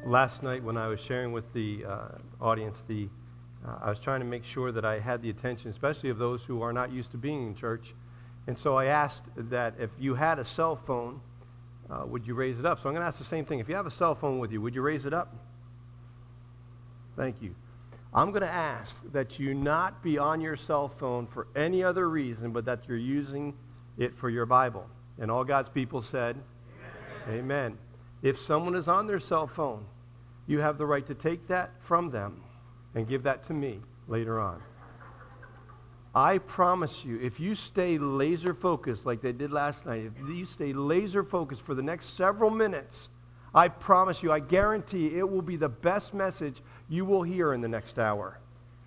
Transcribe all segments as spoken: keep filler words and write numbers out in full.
last night when I was sharing with the uh, audience, the uh, I was trying to make sure that I had the attention, especially of those who are not used to being in church. And so I asked that if you had a cell phone, uh, would you raise it up? So I'm going to ask the same thing. If you have a cell phone with you, would you raise it up? Thank you. I'm going to ask that you not be on your cell phone for any other reason but that you're using it for your Bible. And all God's people said, Amen. Amen. If someone is on their cell phone, you have the right to take that from them and give that to me later on. I promise you, if you stay laser focused like they did last night, if you stay laser focused for the next several minutes, I promise you, I guarantee it will be the best message you will hear in the next hour.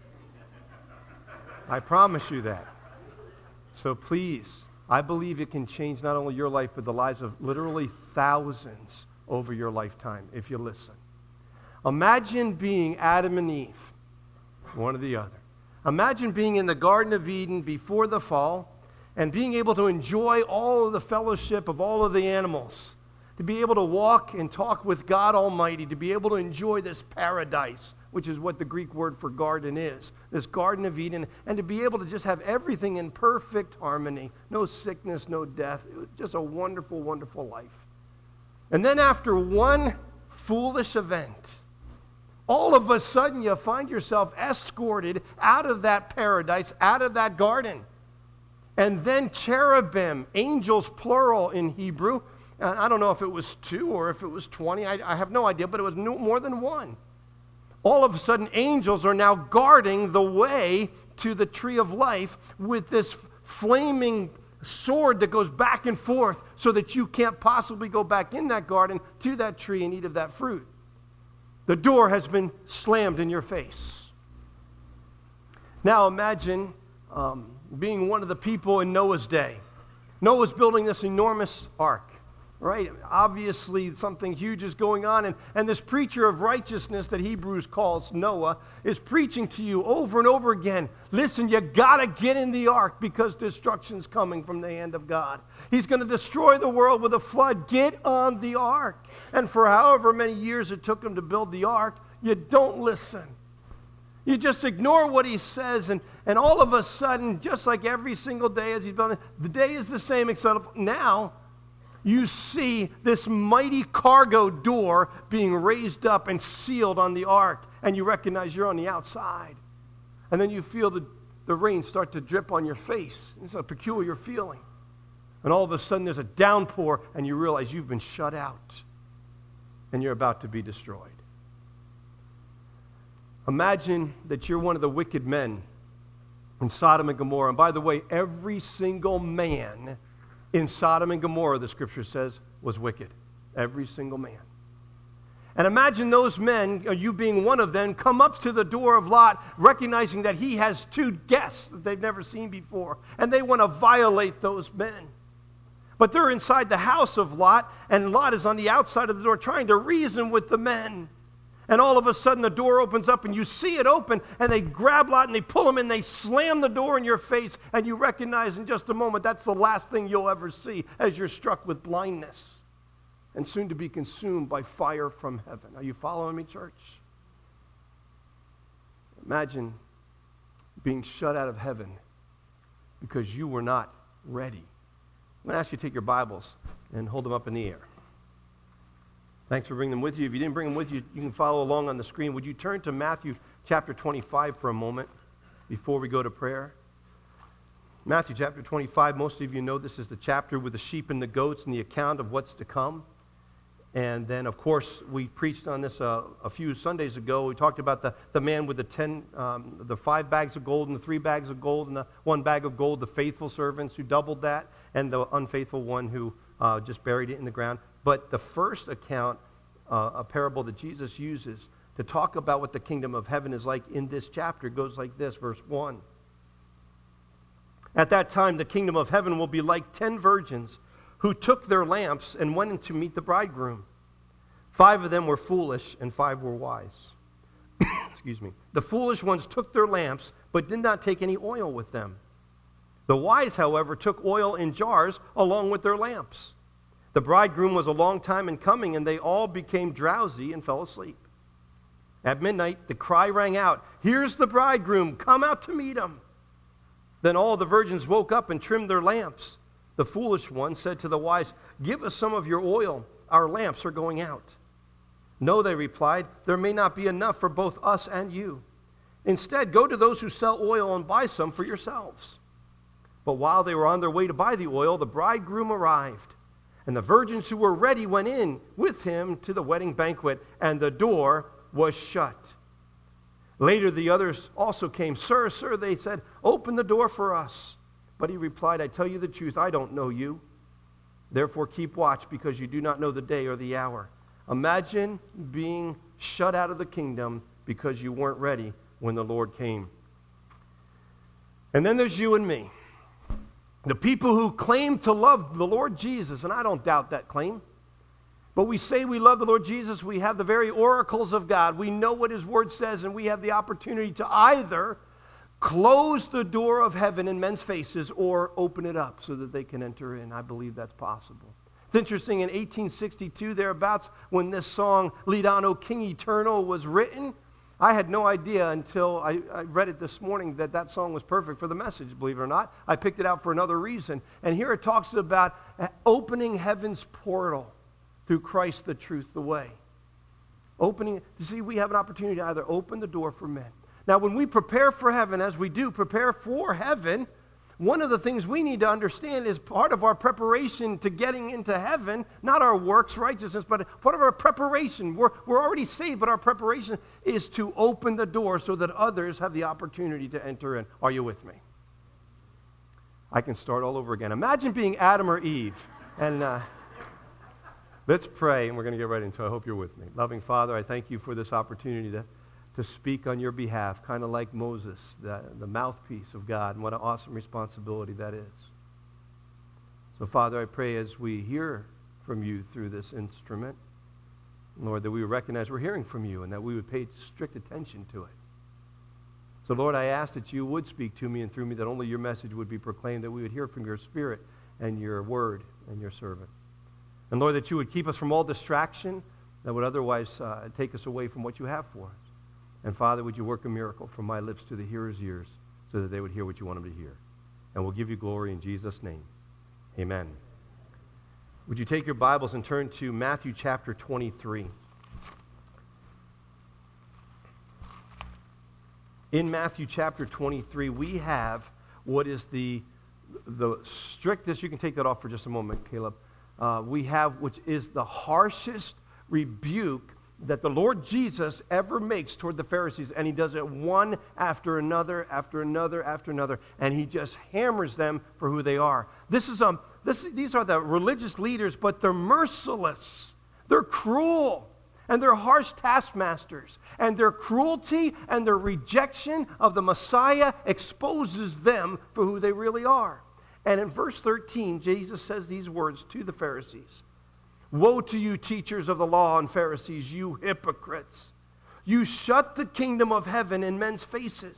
I promise you that. So please, I believe it can change not only your life, but the lives of literally thousands over your lifetime if you listen. Imagine being Adam and Eve, one or the other. Imagine being in the Garden of Eden before the fall and being able to enjoy all of the fellowship of all of the animals, to be able to walk and talk with God Almighty, to be able to enjoy this paradise, which is what the Greek word for garden is, this Garden of Eden, and to be able to just have everything in perfect harmony, no sickness, no death. It was just a wonderful, wonderful life. And then after one foolish event, all of a sudden you find yourself escorted out of that paradise, out of that garden. And then cherubim, angels plural in Hebrew, I don't know if it was two or if it was twenty, I, I have no idea, but it was no, more than one. All of a sudden angels are now guarding the way to the tree of life with this flaming sword that goes back and forth so that you can't possibly go back in that garden to that tree and eat of that fruit. The door has been slammed in your face. Now imagine um, being one of the people in Noah's day. Noah's building this enormous ark, right? Obviously something huge is going on, and, and this preacher of righteousness that Hebrews calls Noah is preaching to you over and over again. Listen, you got to get in the ark because destruction's coming from the hand of God. He's going to destroy the world with a flood. Get on the ark. And for however many years it took him to build the ark, you don't listen. You just ignore what he says, and, and all of a sudden, just like every single day as he's building, the day is the same, except now you see this mighty cargo door being raised up and sealed on the ark, and you recognize you're on the outside. And then you feel the, the rain start to drip on your face. It's a peculiar feeling. And all of a sudden there's a downpour, and you realize you've been shut out, and you're about to be destroyed. Imagine that you're one of the wicked men in Sodom and Gomorrah. And by the way, every single man in Sodom and Gomorrah, the scripture says, was wicked. Every single man. And imagine those men, you being one of them, come up to the door of Lot, recognizing that he has two guests that they've never seen before. And they want to violate those men. But they're inside the house of Lot, and Lot is on the outside of the door trying to reason with the men. And all of a sudden the door opens up, and you see it open, and they grab Lot and they pull him in, they slam the door in your face, and you recognize in just a moment that's the last thing you'll ever see as you're struck with blindness and soon to be consumed by fire from heaven. Are you following me, church? Imagine being shut out of heaven because you were not ready. I'm going to ask you to take your Bibles and hold them up in the air. Thanks for bringing them with you. If you didn't bring them with you, you can follow along on the screen. Would you turn to Matthew chapter twenty-five for a moment before we go to prayer? Matthew chapter twenty-five, most of you know this is the chapter with the sheep and the goats and the account of what's to come. And then, of course, we preached on this uh, a few Sundays ago. We talked about the, the man with the ten, um, the five bags of gold and the three bags of gold and the one bag of gold, the faithful servants who doubled that, and the unfaithful one who uh, just buried it in the ground. But the first account, uh, a parable that Jesus uses to talk about what the kingdom of heaven is like in this chapter goes like this, verse one. At that time, the kingdom of heaven will be like ten virgins who took their lamps and went in to meet the bridegroom. Five of them were foolish and five were wise. Excuse me. The foolish ones took their lamps but did not take any oil with them. The wise, however, took oil in jars along with their lamps. The bridegroom was a long time in coming, and they all became drowsy and fell asleep. At midnight, the cry rang out, 'Here's the bridegroom, come out to meet him.' Then all the virgins woke up and trimmed their lamps. The foolish one said to the wise, 'Give us some of your oil, our lamps are going out.' 'No,' they replied, 'there may not be enough for both us and you. Instead, go to those who sell oil and buy some for yourselves.' But while they were on their way to buy the oil, the bridegroom arrived. And the virgins who were ready went in with him to the wedding banquet, and the door was shut. Later the others also came. 'Sir, sir,' they said, 'open the door for us.' But he replied, 'I tell you the truth, I don't know you. Therefore keep watch, because you do not know the day or the hour.'" Imagine being shut out of the kingdom because you weren't ready when the Lord came. And then there's you and me. The people who claim to love the Lord Jesus, and I don't doubt that claim. But we say we love the Lord Jesus, we have the very oracles of God. We know what His Word says, and we have the opportunity to either close the door of heaven in men's faces or open it up so that they can enter in. I believe that's possible. It's interesting, in eighteen sixty-two, thereabouts, when this song, "Lead On, O King Eternal," was written, I had no idea until I, I read it this morning that that song was perfect for the message, believe it or not. I picked it out for another reason. And here it talks about opening heaven's portal through Christ, the truth, the way. Opening, you see, we have an opportunity to either open the door for men. Now, when we prepare for heaven, as we do prepare for heaven, one of the things we need to understand is part of our preparation to getting into heaven, not our works righteousness, but part of our preparation. We're, we're already saved, but our preparation is to open the door so that others have the opportunity to enter in. Are you with me? I can start all over again. Imagine being Adam or Eve. And uh, let's pray, and we're going to get right into it. I hope you're with me. Loving Father, I thank you for this opportunity to to speak on your behalf, kind of like Moses, the, the mouthpiece of God, and what an awesome responsibility that is. So, Father, I pray as we hear from you through this instrument, Lord, that we would recognize we're hearing from you and that we would pay strict attention to it. So, Lord, I ask that you would speak to me and through me, that only your message would be proclaimed, that we would hear from your Spirit and your word and your servant. And, Lord, that you would keep us from all distraction that would otherwise uh, take us away from what you have for us. And Father, would you work a miracle from my lips to the hearer's ears so that they would hear what you want them to hear. And we'll give you glory in Jesus' name. Amen. Would you take your Bibles and turn to Matthew chapter twenty-three. In Matthew chapter twenty-three, we have what is the, the strictest, you can take that off for just a moment, Caleb. Uh, we have, which is the harshest rebuke that the Lord Jesus ever makes toward the Pharisees, and he does it one after another, after another, after another, and he just hammers them for who they are. This is um, this these are the religious leaders, but they're merciless, they're cruel, and they're harsh taskmasters, and their cruelty and their rejection of the Messiah exposes them for who they really are. And in verse thirteen, Jesus says these words to the Pharisees. "Woe to you, teachers of the law and Pharisees, you hypocrites! You shut the kingdom of heaven in men's faces.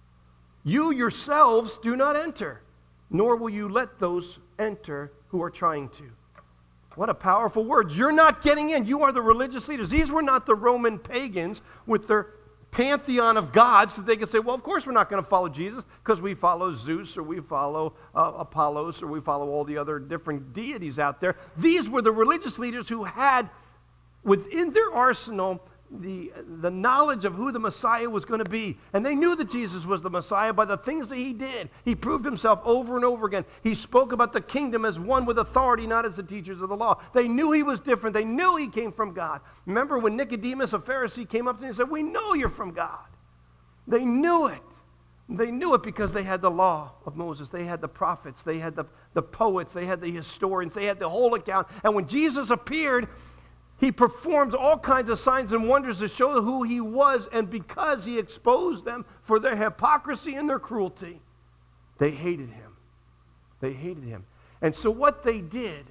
You yourselves do not enter, nor will you let those enter who are trying to." What a powerful word. You're not getting in. You are the religious leaders. These were not the Roman pagans with their pantheon of gods that they could say, well, of course we're not going to follow Jesus because we follow Zeus or we follow uh, Apollos or we follow all the other different deities out there. These were the religious leaders who had within their arsenal the, the knowledge of who the Messiah was going to be. And they knew that Jesus was the Messiah by the things that he did. He proved himself over and over again. He spoke about the kingdom as one with authority, not as the teachers of the law. They knew he was different. They knew he came from God. Remember when Nicodemus, a Pharisee, came up to him and said, "We know you're from God." They knew it. They knew it because they had the law of Moses. They had the prophets. They had the, the poets. They had the historians. They had the whole account. And when Jesus appeared, he performed all kinds of signs and wonders to show who he was, and because he exposed them for their hypocrisy and their cruelty, they hated him. They hated him. And so what they did,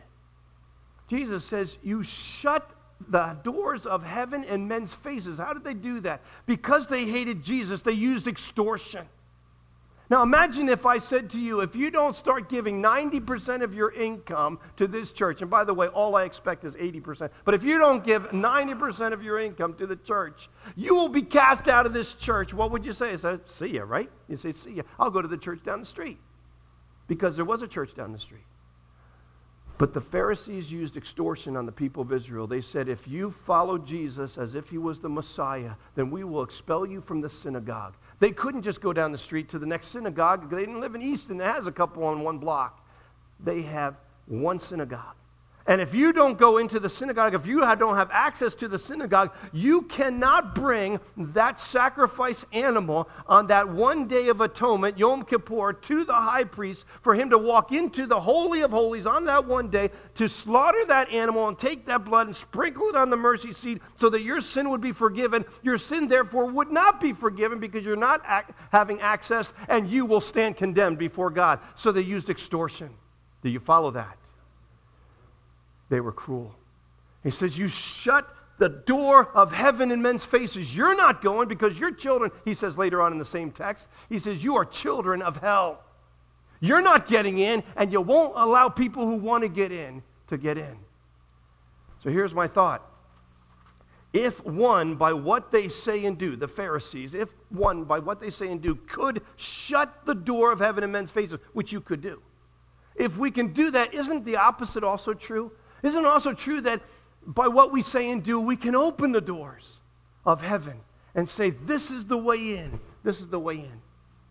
Jesus says, you shut the doors of heaven in men's faces. How did they do that? Because they hated Jesus, they used extortion. Now imagine if I said to you, if you don't start giving ninety percent of your income to this church, and by the way, all I expect is eighty percent, but if you don't give ninety percent of your income to the church, you will be cast out of this church. What would you say? I say, see ya, right? You say, see ya. I'll go to the church down the street. Because there was a church down the street. But the Pharisees used extortion on the people of Israel. They said, if you follow Jesus as if he was the Messiah, then we will expel you from the synagogue. They couldn't just go down the street to the next synagogue. They didn't live in Easton that has a couple on one block. They have one synagogue. And if you don't go into the synagogue, if you don't have access to the synagogue, you cannot bring that sacrifice animal on that one day of atonement, Yom Kippur, to the high priest for him to walk into the Holy of Holies on that one day to slaughter that animal and take that blood and sprinkle it on the mercy seat so that your sin would be forgiven. Your sin, therefore, would not be forgiven because you're not ac- having access, and you will stand condemned before God. So they used extortion. Do you follow that? They were cruel. He says, you shut the door of heaven in men's faces. You're not going because you're children. He says later on in the same text, he says, you are children of hell. You're not getting in, and you won't allow people who want to get in to get in. So here's my thought. If one, by what they say and do, the Pharisees, if one, by what they say and do, could shut the door of heaven in men's faces, which you could do. If we can do that, isn't the opposite also true? Isn't it also true that by what we say and do, we can open the doors of heaven and say, this is the way in. This is the way in.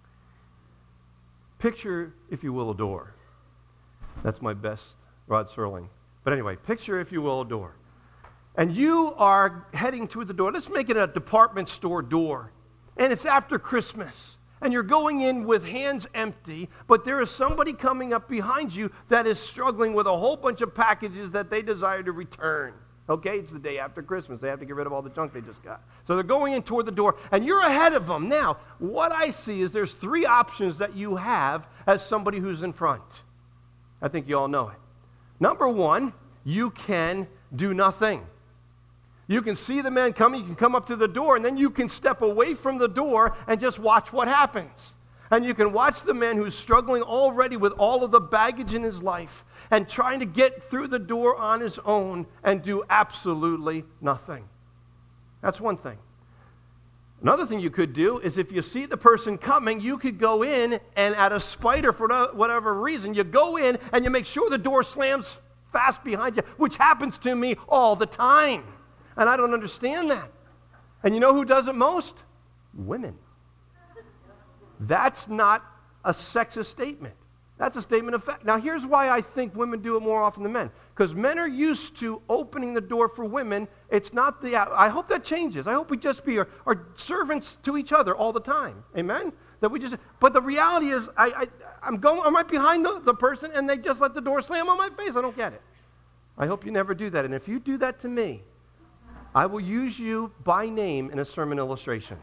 Picture, if you will, a door. That's my best Rod Serling. But anyway, picture, if you will, a door. And you are heading toward the door. Let's make it a department store door. And it's after Christmas. And you're going in with hands empty, but there is somebody coming up behind you that is struggling with a whole bunch of packages that they desire to return. Okay, it's the day after Christmas. They have to get rid of all the junk they just got. So they're going in toward the door, and you're ahead of them. Now, what I see is there's three options that you have as somebody who's in front. I think you all know it. Number one, you can do nothing. You can see the man coming, you can come up to the door, and then you can step away from the door and just watch what happens. And you can watch the man who's struggling already with all of the baggage in his life and trying to get through the door on his own and do absolutely nothing. That's one thing. Another thing you could do is if you see the person coming, you could go in and out of spite or for whatever reason, you go in and you make sure the door slams fast behind you, which happens to me all the time. And I don't understand that. And you know who does it most? Women. That's not a sexist statement. That's a statement of fact. Now, here's why I think women do it more often than men. Because men are used to opening the door for women. It's not the... I hope that changes. I hope we just be our, our servants to each other all the time. Amen? That we just... But the reality is, I, I, I'm going... I'm right behind the, the person, and they just let the door slam on my face. I don't get it. I hope you never do that. And if you do that to me, I will use you by name in a sermon illustration.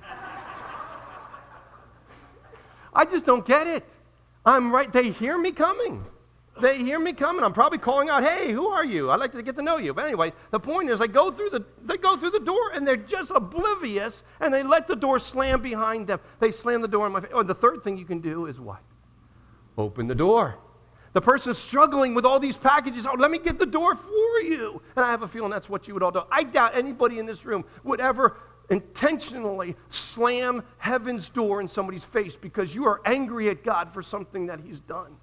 I just don't get it. I'm right. They hear me coming. They hear me coming. I'm probably calling out, hey, who are you? I'd like to get to know you. But anyway, the point is I go through the, they go through the door, and they're just oblivious, and they let the door slam behind them. They slam the door in my face. Or the third thing you can do is what? Open the door. The person's struggling with all these packages. Oh, let me get the door for you. And I have a feeling that's what you would all do. I doubt anybody in this room would ever intentionally slam heaven's door in somebody's face because you are angry at God for something that he's done.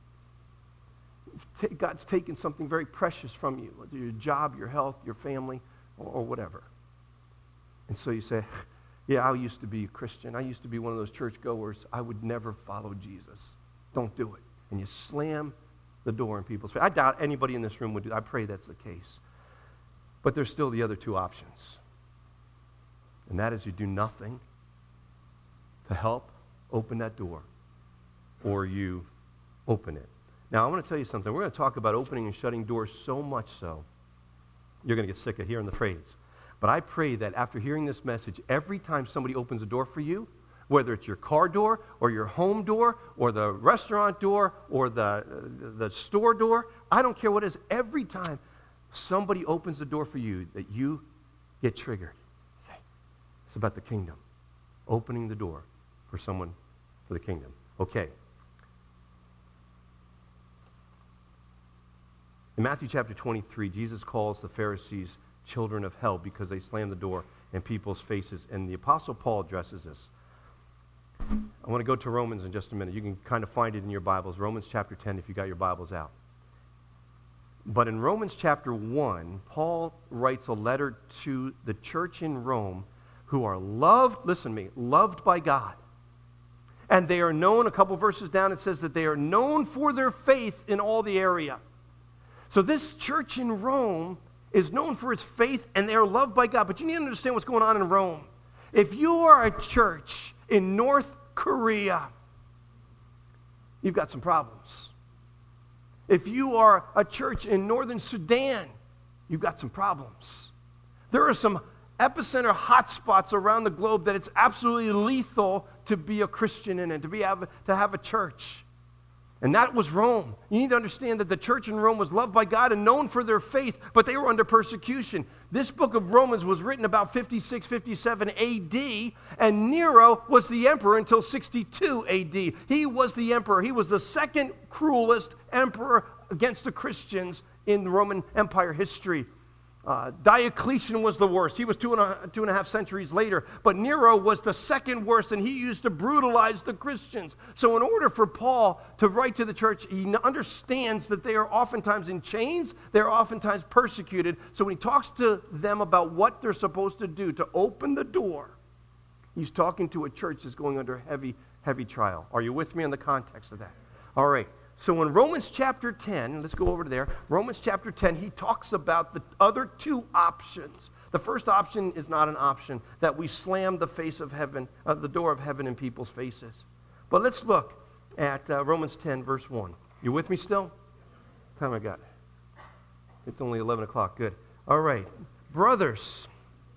God's taken something very precious from you, whether your job, your health, your family, or, or whatever. And so you say, yeah, I used to be a Christian. I used to be one of those churchgoers. I would never follow Jesus. Don't do it. And you slam the door in people's face. I doubt anybody in this room would do that. I pray that's the case. But there's still the other two options. And that is you do nothing to help open that door, or you open it. Now, I want to tell you something. We're going to talk about opening and shutting doors so much so, you're going to get sick of hearing the phrase. But I pray that after hearing this message, every time somebody opens a door for you, whether it's your car door or your home door or the restaurant door or the, the store door, I don't care what it is. Every time somebody opens the door for you, that you get triggered. Say, it's about the kingdom. Opening the door for someone for the kingdom. Okay. In Matthew chapter twenty-three, Jesus calls the Pharisees children of hell because they slam the door in people's faces. And the Apostle Paul addresses this. I want to go to Romans in just a minute. You can kind of find it in your Bibles. Romans chapter ten if you got your Bibles out. But in Romans chapter one, Paul writes a letter to the church in Rome who are loved, listen to me, loved by God. And they are known, a couple verses down, it says that they are known for their faith in all the area. So this church in Rome is known for its faith, and they are loved by God. But you need to understand what's going on in Rome. If you are a church in North Korea, you've got some problems. If you are a church in northern Sudan, you've got some problems. There are some epicenter hotspots around the globe that it's absolutely lethal to be a Christian in and to be have, to have a church. And that was Rome. You need to understand that the church in Rome was loved by God and known for their faith, but they were under persecution. This book of Romans was written about fifty-six, fifty-seven A D, and Nero was the emperor until sixty-two A D. He was the emperor. He was the second cruelest emperor against the Christians in the Roman Empire history. Uh, Diocletian was the worst. He was two and, a, two and a half centuries later. But Nero was the second worst, and he used to brutalize the Christians. So in order for Paul to write to the church, he understands that they are oftentimes in chains. They're oftentimes persecuted. So when he talks to them about what they're supposed to do to open the door, he's talking to a church that's going under heavy, heavy trial. Are you with me in the context of that? All right. So in Romans chapter ten, let's go over to there. Romans chapter ten, he talks about the other two options. The first option is not an option, that we slam the face of heaven, uh, the door of heaven in people's faces. But let's look at uh, Romans ten, verse one. You with me still? What time I got? It's only eleven o'clock. Good. All right. Brothers,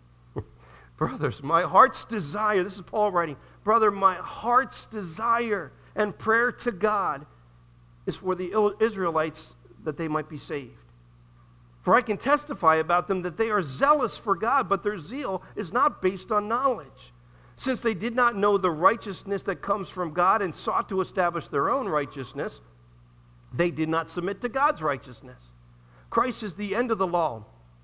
brothers, my heart's desire, this is Paul writing, brother, my heart's desire and prayer to God is for the Israelites that they might be saved. For I can testify about them that they are zealous for God, but their zeal is not based on knowledge. Since they did not know the righteousness that comes from God and sought to establish their own righteousness, they did not submit to God's righteousness. Christ is the end of the law,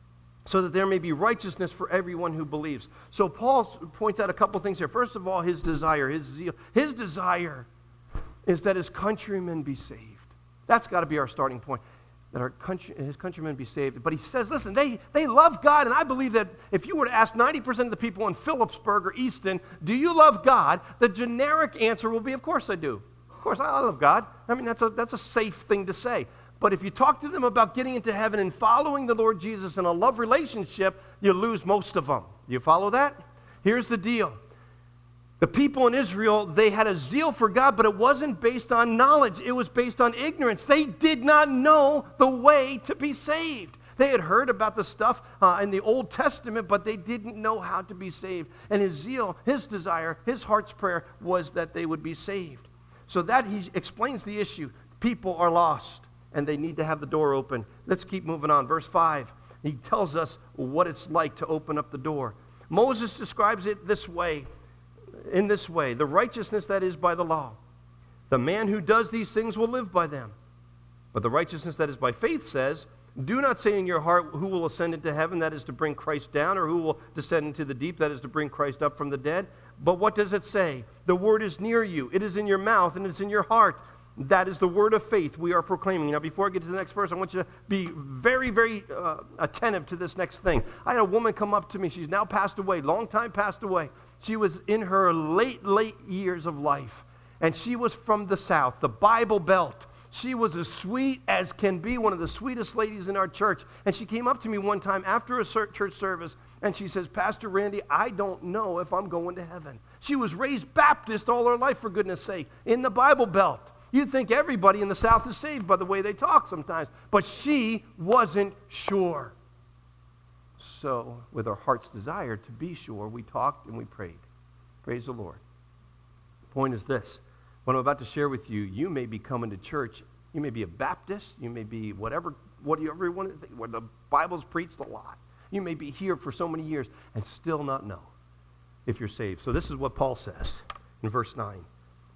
so that there may be righteousness for everyone who believes. So Paul points out a couple things here. First of all, his desire, his zeal. His desire is that his countrymen be saved. That's got to be our starting point, that our country, his countrymen be saved. But he says, listen, they, they love God, and I believe that if you were to ask ninety percent of the people in Phillipsburg or Easton, do you love God? The generic answer will be, of course I do. Of course, I love God. I mean, that's a, that's a safe thing to say. But if you talk to them about getting into heaven and following the Lord Jesus in a love relationship, you lose most of them. You follow that? Here's the deal. The people in Israel, they had a zeal for God, but it wasn't based on knowledge. It was based on ignorance. They did not know the way to be saved. They had heard about the stuff uh, in the Old Testament, but they didn't know how to be saved. And his zeal, his desire, his heart's prayer was that they would be saved. So that he explains the issue. People are lost, and they need to have the door open. Let's keep moving on. Verse five, he tells us what it's like to open up the door. Moses describes it this way. In this way, the righteousness that is by the law. The man who does these things will live by them. But the righteousness that is by faith says, do not say in your heart who will ascend into heaven, that is to bring Christ down, or who will descend into the deep, that is to bring Christ up from the dead. But what does it say? The word is near you. It is in your mouth and it's in your heart. That is the word of faith we are proclaiming. Now, before I get to the next verse, I want you to be very, very uh, attentive to this next thing. I had a woman come up to me. She's now passed away, long time passed away. She was in her late, late years of life. And she was from the South, the Bible Belt. She was as sweet as can be, one of the sweetest ladies in our church. And she came up to me one time after a church service, and she says, Pastor Randy, I don't know if I'm going to heaven. She was raised Baptist all her life, for goodness sake, in the Bible Belt. You'd think everybody in the South is saved by the way they talk sometimes. But she wasn't sure. So, with our heart's desire to be sure, we talked and we prayed. Praise the Lord. The point is this. What I'm about to share with you, you may be coming to church. You may be a Baptist. You may be whatever, whatever you want to think, where the Bible's preached a lot. You may be here for so many years and still not know if you're saved. So this is what Paul says in verse nine.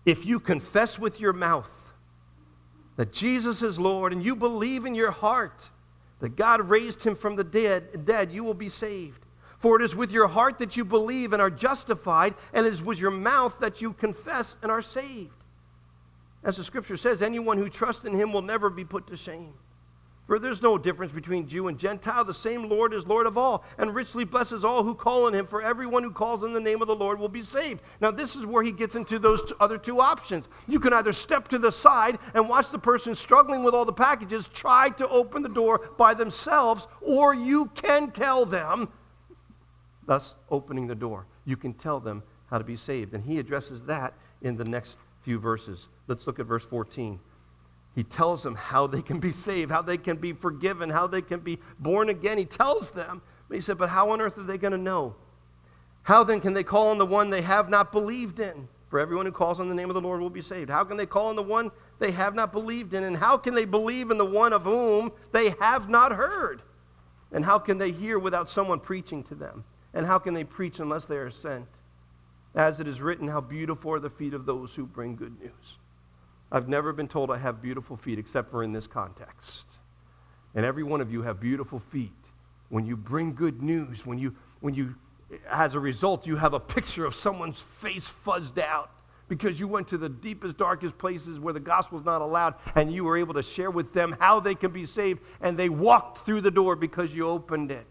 if you confess with your mouth that Jesus is Lord and you believe in your heart that God raised him from the dead, dead, you will be saved. For it is with your heart that you believe and are justified, and it is with your mouth that you confess and are saved. As the scripture says, anyone who trusts in him will never be put to shame. For there's no difference between Jew and Gentile. The same Lord is Lord of all, and richly blesses all who call on him. For everyone who calls on the name of the Lord will be saved. Now this is where he gets into those t- other two options. You can either step to the side and watch the person struggling with all the packages try to open the door by themselves, or you can tell them, thus opening the door. You can tell them how to be saved. And he addresses that in the next few verses. Let's look at verse fourteen. He tells them how they can be saved, how they can be forgiven, how they can be born again. He tells them, but he said, but how on earth are they going to know? How then can they call on the one they have not believed in? For everyone who calls on the name of the Lord will be saved. How can they call on the one they have not believed in? And how can they believe in the one of whom they have not heard? And how can they hear without someone preaching to them? And how can they preach unless they are sent? As it is written, how beautiful are the feet of those who bring good news. I've never been told I have beautiful feet except for in this context. And every one of you have beautiful feet. When you bring good news, when you, when you, as a result, you have a picture of someone's face fuzzed out because you went to the deepest, darkest places where the gospel is not allowed, and you were able to share with them how they can be saved, and they walked through the door because you opened it.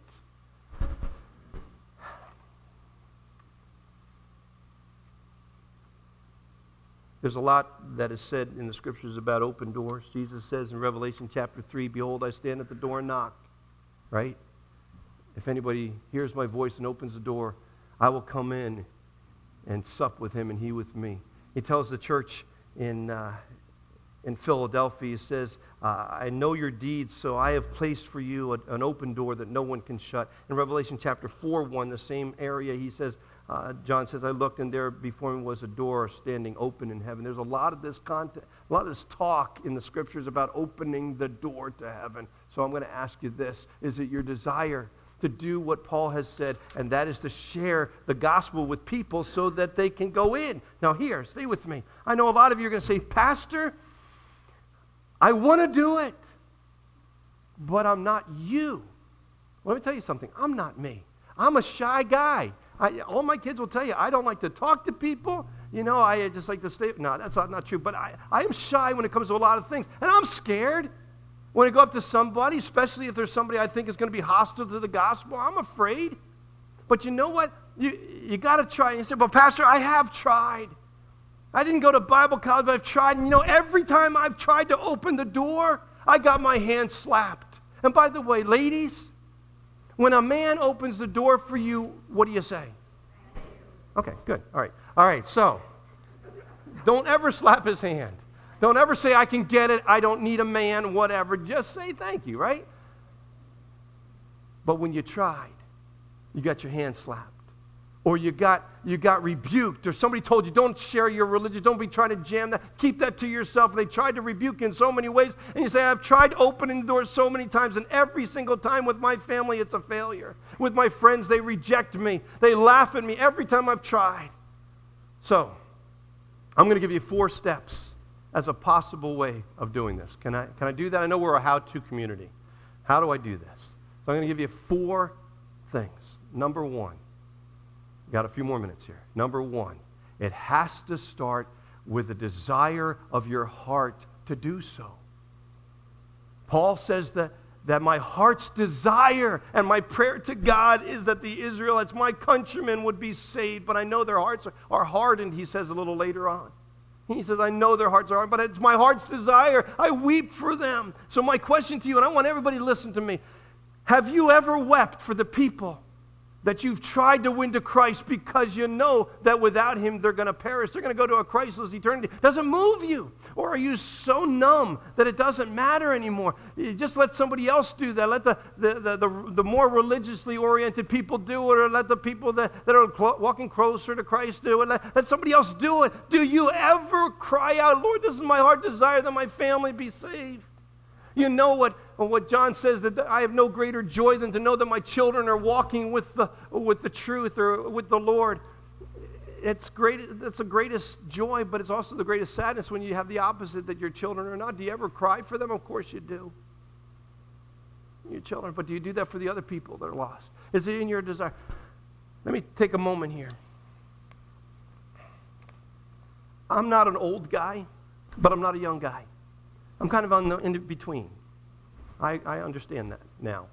There's a lot that is said in the scriptures about open doors. Jesus says in Revelation chapter three, behold, I stand at the door and knock. Right? If anybody hears my voice and opens the door, I will come in and sup with him and he with me. He tells the church in, uh, in Philadelphia, he says, uh, I know your deeds, so I have placed for you a, an open door that no one can shut. In Revelation chapter four, one, the same area, he says, Uh, John says, I looked and there before me was a door standing open in heaven. There's a lot of this content, a lot of this talk in the scriptures about opening the door to heaven. So I'm going to ask you this. Is it your desire to do what Paul has said, and that is to share the gospel with people so that they can go in? Now here, stay with me. I know a lot of you are going to say, Pastor, I want to do it, but I'm not you. Well, let me tell you something. I'm not me. I'm a shy guy. I, all my kids will tell you, I don't like to talk to people. You know, I just like to stay. No, that's not, not true. But I, I am shy when it comes to a lot of things. And I'm scared when I go up to somebody, especially if there's somebody I think is going to be hostile to the gospel. I'm afraid. But you know what? You, you got to try. And you say, well, Pastor, I have tried. I didn't go to Bible college, but I've tried. And you know, every time I've tried to open the door, I got my hand slapped. And by the way, ladies, when a man opens the door for you, what do you say? Okay, good. All right. All right, so don't ever slap his hand. Don't ever say, I can get it, I don't need a man, whatever. Just say thank you, right? But when you tried, you got your hand slapped. Or you got you got rebuked, or somebody told you, don't share your religion, don't be trying to jam that, keep that to yourself. And they tried to rebuke you in so many ways, and you say, I've tried opening the doors so many times, and every single time with my family, it's a failure. With my friends, they reject me. They laugh at me every time I've tried. So, I'm going to give you four steps as a possible way of doing this. Can I, can I do that? I know we're a how-to community. How do I do this? So I'm going to give you four things. Number one, got a few more minutes here. Number one, it has to start with a desire of your heart to do so. Paul says that, that my heart's desire and my prayer to God is that the Israelites, my countrymen, would be saved, but I know their hearts are, are hardened, he says a little later on. He says, I know their hearts are hard, but it's my heart's desire. I weep for them. So my question to you, and I want everybody to listen to me, have you ever wept for the people that you've tried to win to Christ because you know that without him they're going to perish? They're going to go to a Christless eternity. Does it move you? Or are you so numb that it doesn't matter anymore? You just let somebody else do that. Let the, the, the, the, the more religiously oriented people do it, or let the people that, that are cl- walking closer to Christ do it. Let, let somebody else do it. Do you ever cry out, Lord, this is my heart desire that my family be saved? You know what, what John says, that I have no greater joy than to know that my children are walking with the, with the truth or with the Lord. it's great. It's the greatest joy, but it's also the greatest sadness when you have the opposite, that your children are not. Do you ever cry for them? Of course you do. Your children, but do you do that for the other people that are lost? Is it in your desire? Let me take a moment here. I'm not an old guy, but I'm not a young guy. I'm kind of on the, in between. I, I understand that now.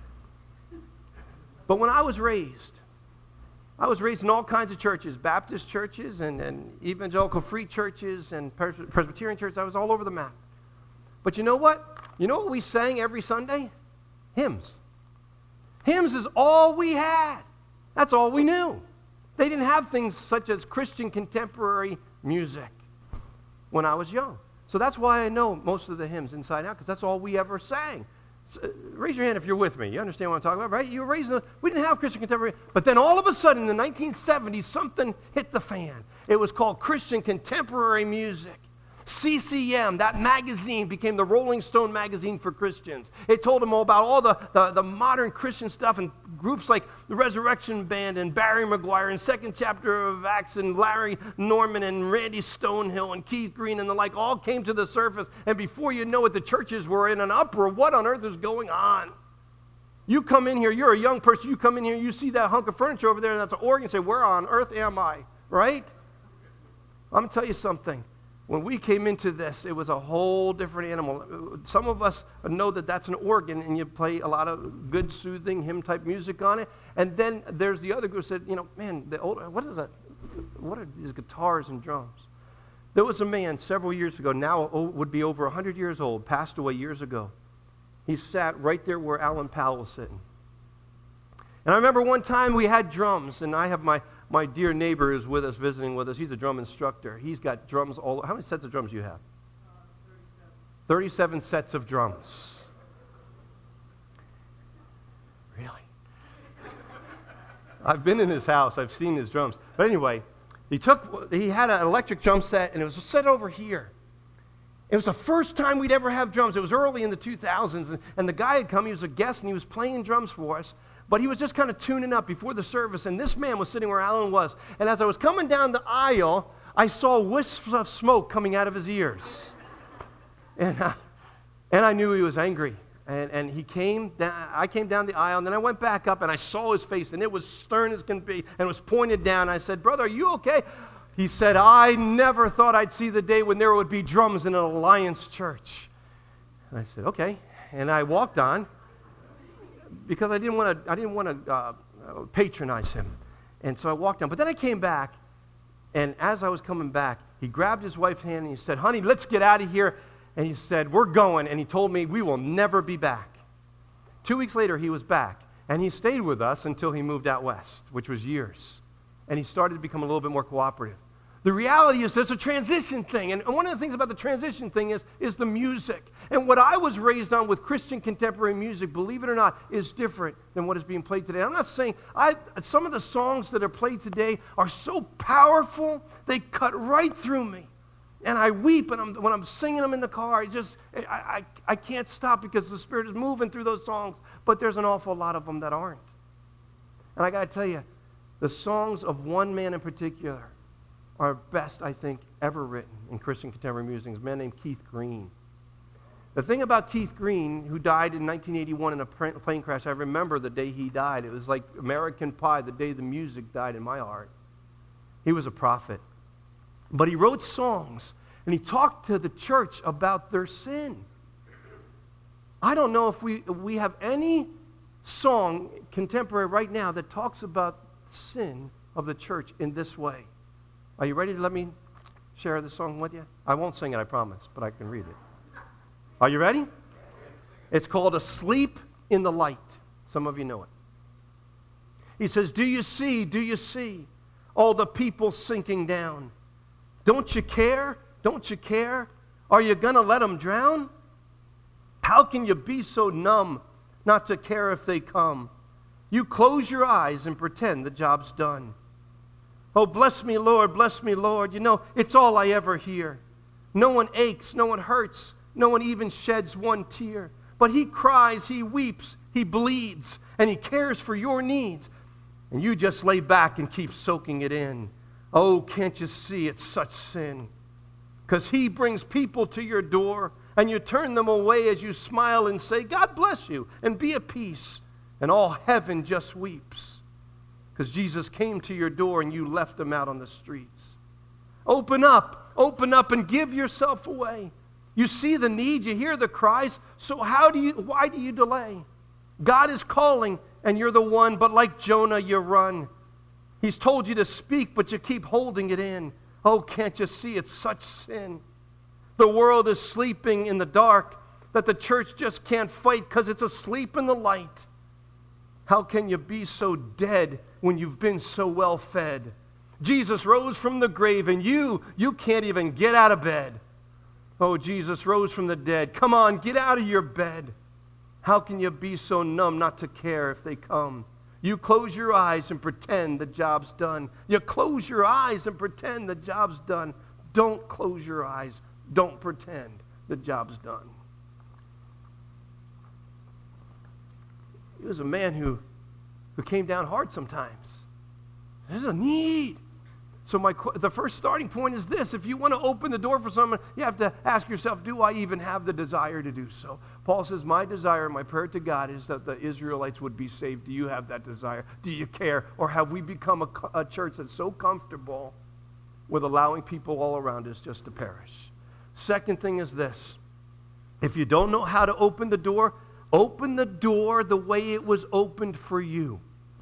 But when I was raised, I was raised in all kinds of churches, Baptist churches and, and evangelical free churches and Presbyterian churches. I was all over the map. But you know what? You know what we sang every Sunday? Hymns. Hymns is all we had. That's all we knew. They didn't have things such as Christian contemporary music when I was young. So that's why I know most of the hymns inside out, because that's all we ever sang. So, uh, raise your hand if you're with me. You understand what I'm talking about, right? You were raised in the, we didn't have Christian contemporary, but then all of a sudden in the nineteen seventies, something hit the fan. It was called Christian contemporary music. C C M, that magazine, became the Rolling Stone magazine for Christians. It told them all about all the, the, the modern Christian stuff, and groups like the Resurrection Band and Barry McGuire and Second Chapter of Acts and Larry Norman and Randy Stonehill and Keith Green and the like all came to the surface, and before you know it, the churches were in an uproar. What on earth is going on? You come in here, you're a young person, you come in here, you see that hunk of furniture over there, and that's an organ, and say, where on earth am I? Right? I'm going to tell you something. When we came into this, it was a whole different animal. Some of us know that that's an organ, and you play a lot of good, soothing, hymn-type music on it. And then there's the other group who said, you know, man, the old, what is that? What are these guitars and drums? There was a man several years ago, now would be over one hundred years old, passed away years ago. He sat right there where Alan Powell was sitting. And I remember one time we had drums, and I have my... My dear neighbor is with us, visiting with us. He's a drum instructor. He's got drums all over. How many sets of drums do you have? Uh, thirty-seven. thirty-seven sets of drums. Really? I've been in his house. I've seen his drums. But anyway, he took. He had an electric drum set, and it was set over here. It was the first time we'd ever have drums. It was early in the two thousands, and, and the guy had come. He was a guest, and he was playing drums for us. But he was just kind of tuning up before the service, and this man was sitting where Alan was. And as I was coming down the aisle, I saw wisps of smoke coming out of his ears. And, uh, and I knew he was angry. And, and he came down, I came down the aisle, and then I went back up, and I saw his face, and it was stern as can be, and it was pointed down. I said, brother, are you okay? He said, I never thought I'd see the day when there would be drums in an Alliance church. And I said, okay. And I walked on, because I didn't want to I didn't want to uh, patronize him. And so I walked on. But then I came back, and as I was coming back, he grabbed his wife's hand and he said, honey, let's get out of here. And he said, we're going. And he told me we will never be back. Two weeks later, he was back. And he stayed with us until he moved out west, which was years. And he started to become a little bit more cooperative. The reality is there's a transition thing. And one of the things about the transition thing is, is the music. And what I was raised on with Christian contemporary music, believe it or not, is different than what is being played today. I'm not saying, I, some of the songs that are played today are so powerful, they cut right through me. And I weep and I'm, when I'm singing them in the car. It's just, I, I, I can't stop because the Spirit is moving through those songs. But there's an awful lot of them that aren't. And I got to tell you, the songs of one man in particular are best, I think, ever written in Christian contemporary music. Is a man named Keith Green. The thing about Keith Green, who died in nineteen eighty-one in a plane crash, I remember the day he died. It was like American Pie, the day the music died in my heart. He was a prophet. But he wrote songs, and he talked to the church about their sin. I don't know if we, we have any song contemporary right now that talks about sin of the church in this way. Are you ready to let me share the song with you? I won't sing it, I promise, but I can read it. Are you ready? It's called Asleep in the Light. Some of you know it. He says, do you see, do you see all the people sinking down? Don't you care? Don't you care? Are you going to let them drown? How can you be so numb not to care if they come? You close your eyes and pretend the job's done. Oh, bless me, Lord, bless me, Lord. You know, it's all I ever hear. No one aches, no one hurts, no one even sheds one tear. But he cries, he weeps, he bleeds, and he cares for your needs. And you just lay back and keep soaking it in. Oh, can't you see it's such sin? Because he brings people to your door, and you turn them away as you smile and say, God bless you, and be at peace. And all heaven just weeps. Because Jesus came to your door and you left him out on the streets. Open up, open up and give yourself away. You see the need, you hear the cries, so how do you, why do you delay? God is calling and you're the one, but like Jonah, you run. He's told you to speak, but you keep holding it in. Oh, can't you see it's such sin? The world is sleeping in the dark that the church just can't fight because it's asleep in the light. How can you be so dead when you've been so well fed? Jesus rose from the grave and you, you can't even get out of bed. Oh, Jesus rose from the dead. Come on, get out of your bed. How can you be so numb not to care if they come? You close your eyes and pretend the job's done. You close your eyes and pretend the job's done. Don't close your eyes. Don't pretend the job's done. He was a man who, who came down hard sometimes. There's a need. So my the first starting point is this. If you want to open the door for someone, you have to ask yourself, do I even have the desire to do so? Paul says, my desire, my prayer to God is that the Israelites would be saved. Do you have that desire? Do you care? Or have we become a, a church that's so comfortable with allowing people all around us just to perish? Second thing is this. If you don't know how to open the door, open the door the way it was opened for you.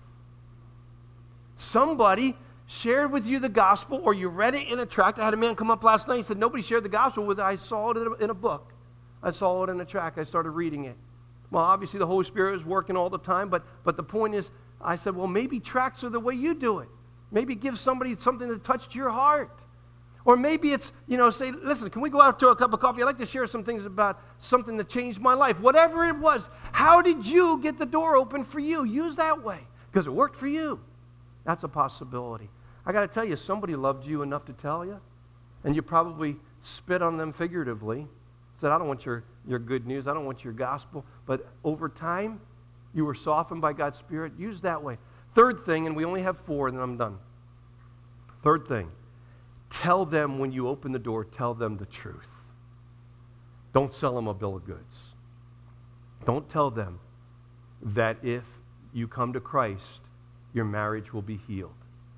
Somebody shared with you the gospel, or you read it in a tract. I had a man come up last night. He said, nobody shared the gospel with it. I saw it in a, in a book. I saw it in a tract. I started reading it. Well, obviously the Holy Spirit is working all the time, but, but the point is, I said, well, maybe tracts are the way you do it. Maybe give somebody something that touched your heart. Or maybe it's, you know, say, listen, can we go out to a cup of coffee? I'd like to share some things about something that changed my life. Whatever it was, how did you get the door open for you? Use that way, because it worked for you. That's a possibility. I got to tell you, somebody loved you enough to tell you, and you probably spit on them figuratively, said, I don't want your, your good news, I don't want your gospel, but over time, you were softened by God's Spirit. Use that way. Third thing, and we only have four, and then I'm done. Third thing, tell them when you open the door, tell them the truth. Don't sell them a bill of goods. Don't tell them that if you come to Christ, your marriage will be healed.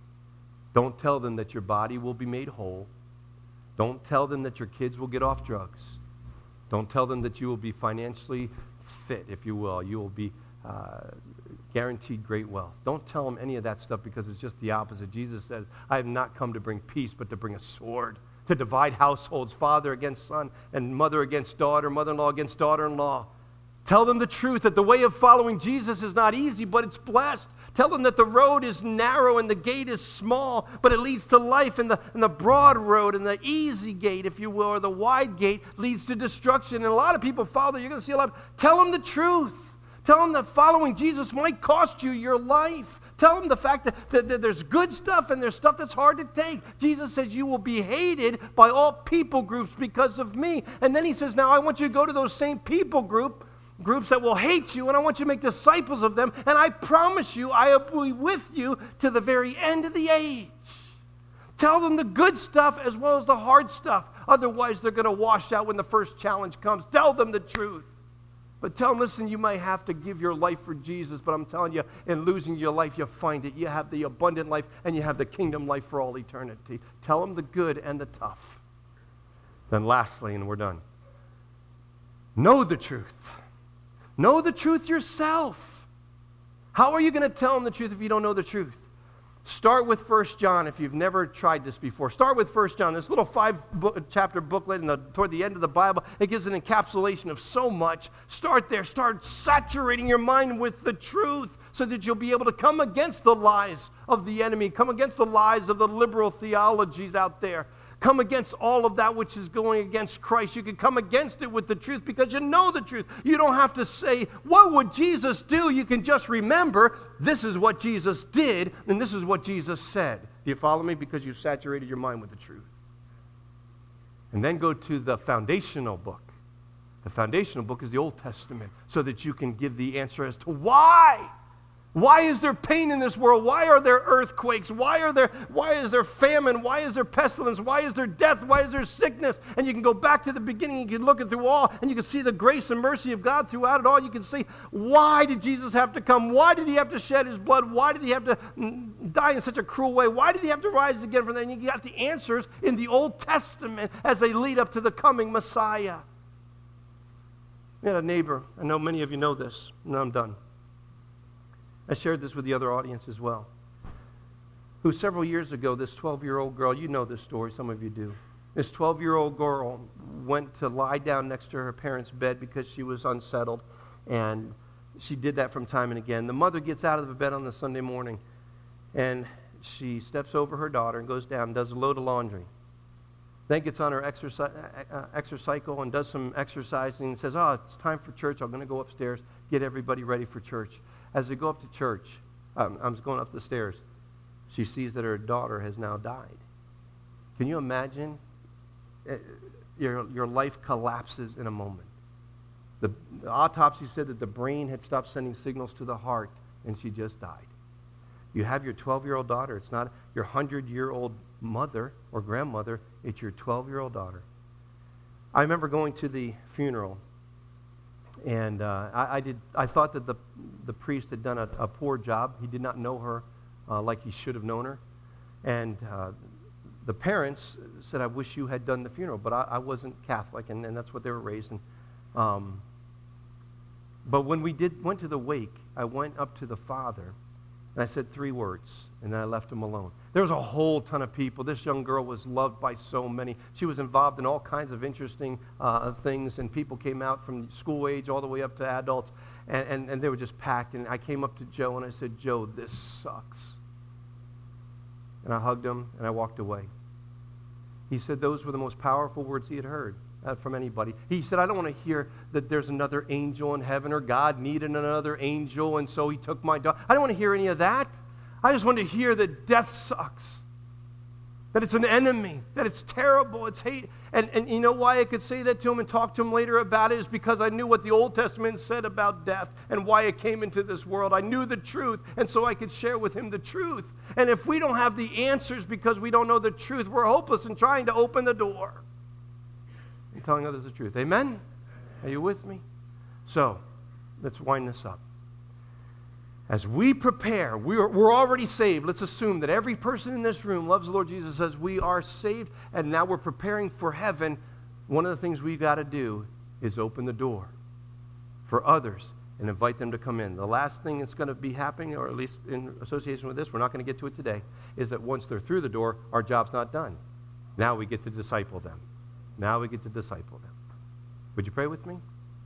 Don't tell them that your body will be made whole. Don't tell them that your kids will get off drugs. Don't tell them that you will be financially fit, if you will. You will be uh, guaranteed great wealth. Don't tell them any of that stuff, because it's just the opposite. Jesus says, I have not come to bring peace, but to bring a sword, to divide households, father against son, and mother against daughter, mother-in-law against daughter-in-law. Tell them the truth, that the way of following Jesus is not easy, but it's blessed. Tell them that the road is narrow and the gate is small, but it leads to life. And the, and the broad road and the easy gate, if you will, or the wide gate, leads to destruction. And a lot of people follow. You're going to see a lot. Of, tell them the truth. Tell them that following Jesus might cost you your life. Tell them the fact that, that, that there's good stuff and there's stuff that's hard to take. Jesus says you will be hated by all people groups because of me. And then he says, now I want you to go to those same people group groups that will hate you, and I want you to make disciples of them, and I promise you I will be with you to the very end of the age. Tell them the good stuff as well as the hard stuff. Otherwise, they're going to wash out when the first challenge comes. Tell them the truth. But tell them, listen, you might have to give your life for Jesus, but I'm telling you, in losing your life, you find it. You have the abundant life, and you have the kingdom life for all eternity. Tell them the good and the tough. Then lastly, and we're done, know the truth. Know the truth yourself. How are you going to tell them the truth if you don't know the truth? Start with First John if you've never tried this before. Start with First John. This little five-chapter booklet in the, toward the end of the Bible, it gives an encapsulation of so much. Start there. Start saturating your mind with the truth so that you'll be able to come against the lies of the enemy, come against the lies of the liberal theologies out there. Come against all of that which is going against Christ. You can come against it with the truth because you know the truth. You don't have to say, what would Jesus do? You can just remember, this is what Jesus did, and this is what Jesus said. Do you follow me? Because you've saturated your mind with the truth. And then go to the foundational book. The foundational book is the Old Testament, so that you can give the answer as to why. Why is there pain in this world? Why are there earthquakes? Why are there, why is there famine? Why is there pestilence? Why is there death? Why is there sickness? And you can go back to the beginning, you can look it through all, and you can see the grace and mercy of God throughout it all. You can see, why did Jesus have to come? Why did he have to shed his blood? Why did he have to die in such a cruel way? Why did he have to rise again from that? And you got the answers in the Old Testament as they lead up to the coming Messiah. We had a neighbor, I know many of you know this, and I'm done. I shared this with the other audience as well, who several years ago, this twelve-year-old girl, you know this story, some of you do. This twelve-year-old girl went to lie down next to her parents' bed because she was unsettled, and she did that from time and again. The mother gets out of the bed on the Sunday morning, and she steps over her daughter and goes down and does a load of laundry. Then gets on her exercise, uh, exercycle and does some exercising and says, oh, it's time for church. I'm going to go upstairs, get everybody ready for church. As they go up to church, um, I'm going up the stairs, she sees that her daughter has now died. Can you imagine? Uh, your, your life collapses in a moment. The, the autopsy said that the brain had stopped sending signals to the heart, and she just died. You have your twelve-year-old daughter. It's not your hundred-year-old mother or grandmother. It's your twelve-year-old daughter. I remember going to the funeral, and uh, I, I did. I thought that the the priest had done a, a poor job. He did not know her uh, like he should have known her, and uh, the parents said, "I wish you had done the funeral," but I, I wasn't Catholic, and, and that's what they were raised in. Um, but when we did went to the wake, I went up to the father. And I said three words, and then I left him alone. There was a whole ton of people. This young girl was loved by so many. She was involved in all kinds of interesting uh, things, and people came out from school age all the way up to adults, and, and, and they were just packed. And I came up to Joe, and I said, Joe, this sucks. And I hugged him, and I walked away. He said those were the most powerful words he had heard uh, from anybody. He said, I don't want to hear that there's another angel in heaven or God needed another angel, and so he took my daughter. I don't want to hear any of that. I just want to hear that death sucks, that it's an enemy, that it's terrible, it's hate. And, and you know why I could say that to him and talk to him later about it is because I knew what the Old Testament said about death and why it came into this world. I knew the truth, and so I could share with him the truth. And if we don't have the answers because we don't know the truth, we're hopeless in trying to open the door and telling others the truth. Amen? Are you with me? So, let's wind this up. As we prepare, we're, we're already saved. Let's assume that every person in this room loves the Lord Jesus as we are saved, and now we're preparing for heaven. One of the things we've got to do is open the door for others and invite them to come in. The last thing that's going to be happening, or at least in association with this, we're not going to get to it today, is that once they're through the door, our job's not done. Now we get to disciple them. Now we get to disciple them. Would you pray with me?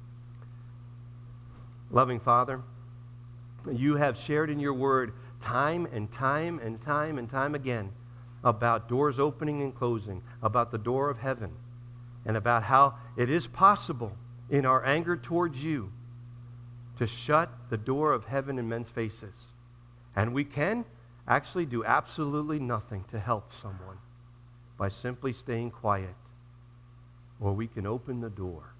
Loving Father, you have shared in your word time and time and time and time again about doors opening and closing, about the door of heaven, and about how it is possible in our anger towards you to shut the door of heaven in men's faces. And we can actually do absolutely nothing to help someone by simply staying quiet. Or we can open the door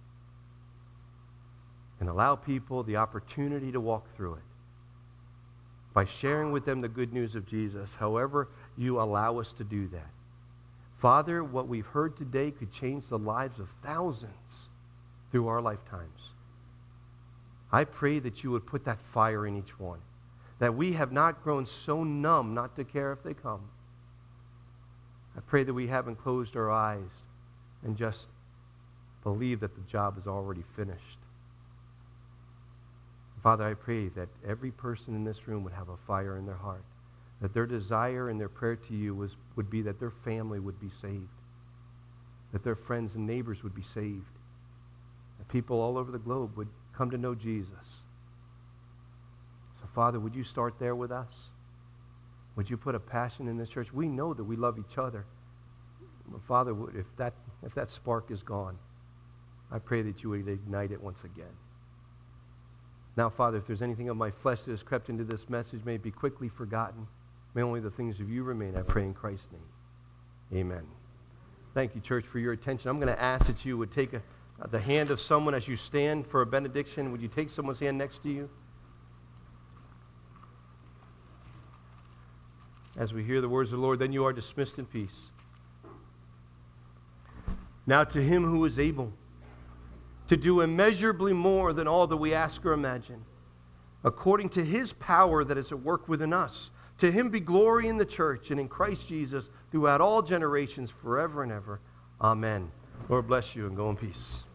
and allow people the opportunity to walk through it by sharing with them the good news of Jesus, however you allow us to do that. Father, what we've heard today could change the lives of thousands through our lifetimes. I pray that you would put that fire in each one, that we have not grown so numb not to care if they come. I pray that we haven't closed our eyes and just believe that the job is already finished. Father, I pray that every person in this room would have a fire in their heart, that their desire and their prayer to you was, would be that their family would be saved, that their friends and neighbors would be saved, that people all over the globe would come to know Jesus. So, Father, would you start there with us? Would you put a passion in this church? We know that we love each other. But Father, if that, if that spark is gone, I pray that you would ignite it once again. Now, Father, if there's anything of my flesh that has crept into this message, may it be quickly forgotten. May only the things of you remain, I pray in Christ's name. Amen. Thank you, church, for your attention. I'm going to ask that you would take a, uh, the hand of someone as you stand for a benediction. Would you take someone's hand next to you? as we hear the words of the Lord, then you are dismissed in peace. Now to him who is able to do immeasurably more than all that we ask or imagine, according to his power that is at work within us, to him be glory in the church and in Christ Jesus throughout all generations, forever and ever. Amen. Lord bless you, and go in peace.